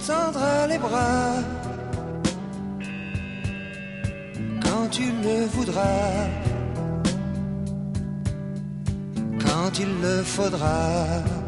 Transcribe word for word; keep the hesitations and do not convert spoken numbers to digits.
tendra les bras quand tu le voudras, quand il le faudra.